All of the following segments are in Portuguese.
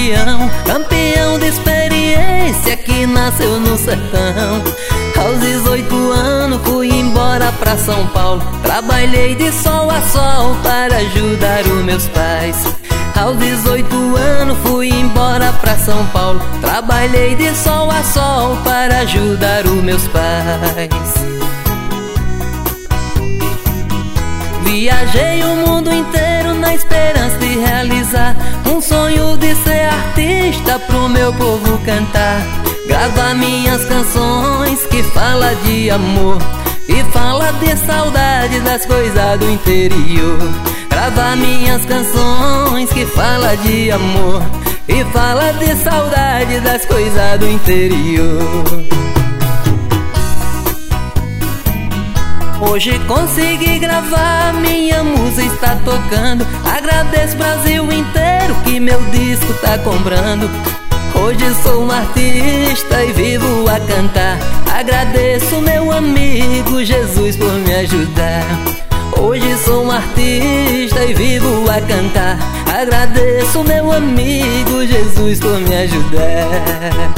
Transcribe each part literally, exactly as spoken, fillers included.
campeão, campeão de experiência que nasceu no sertão. Aos dezoito anos fui embora pra São Paulo, trabalhei de sol a sol para ajudar os meus pais. Aos dezoito anos fui embora pra São Paulo, trabalhei de sol a sol para ajudar os meus pais. Viajei o mundo inteiro na esperança de realizar um sonho de ser artista pro meu povo cantar. Gravar minhas canções que fala de amor e fala de saudade das coisas do interior. Gravar minhas canções que fala de amor e fala de saudade das coisas do interior. Hoje consegui gravar, minha música está tocando. Agradeço o Brasil inteiro que meu disco tá comprando. Hoje sou um artista e vivo a cantar. Agradeço meu amigo Jesus por me ajudar. Hoje sou um artista e vivo a cantar. Agradeço meu amigo Jesus por me ajudar.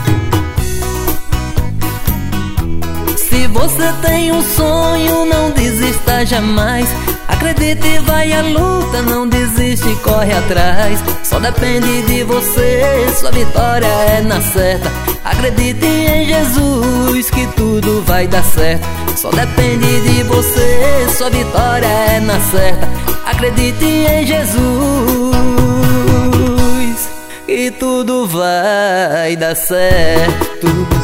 Se você tem um sonho, não desista jamais. Acredite e vai à luta, não desiste, corre atrás. Só depende de você, sua vitória é na certa. Acredite em Jesus que tudo vai dar certo. Só depende de você, sua vitória é na certa. Acredite em Jesus que tudo vai dar certo.